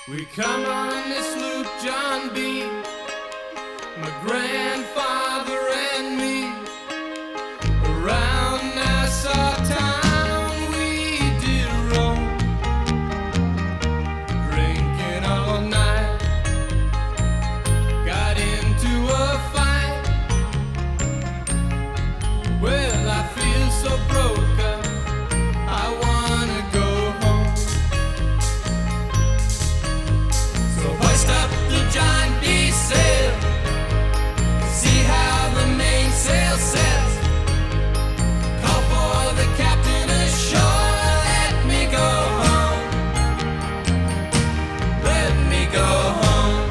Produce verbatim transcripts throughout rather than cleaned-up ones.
We come on this loop, John B., my grandfather and me, around Nassau town we did roam, drinking all night, got into a fight. Well, I feel so broke up, I wanna go home. So hoist up the John B. sail, see how the mainsail sets. Call for the captain ashore, let me go home, let me go home.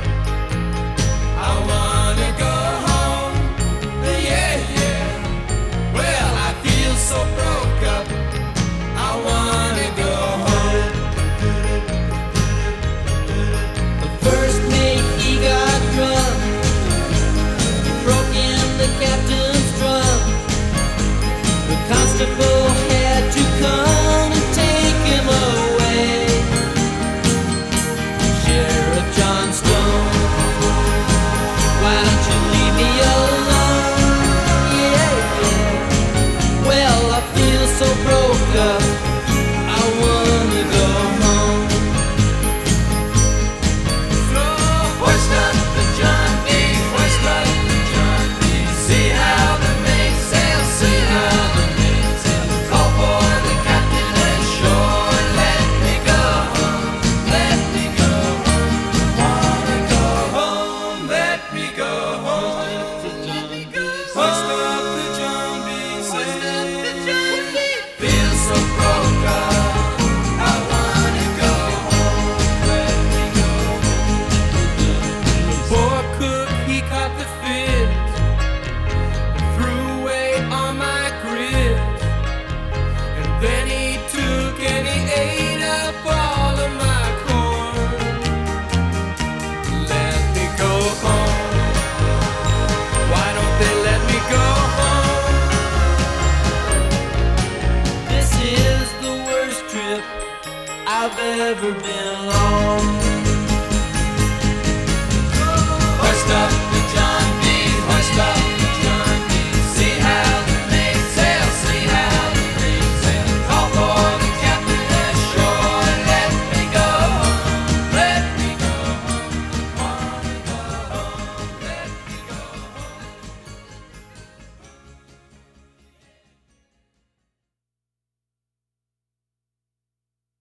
I wanna go home, yeah, yeah. Well, I feel so broke up, I wanna go home. The first mate, he got drunk, he broke in the captain's trunk. The constable had to come and take him away. Sheriff John Stone, why don't you leave me alone? Yeah, yeah. Well, I feel so broke up, I wanna go home. So hoist up the John B., hoist up the John B. See how the mainsail, see how the mainsail. Call for the captain ashore, let me go home, let me go home. Wanna go home, let me go home. Hoist up the John B., hoist up the John B. Feel so broke up, I wanna go home, let me go home. The poor cook, he caught the fish and threw away all my grits. And then he took and he ate up all of my corn. Let me go home, why don't they let me go home? This is the worst trip I've ever been on. Hoist up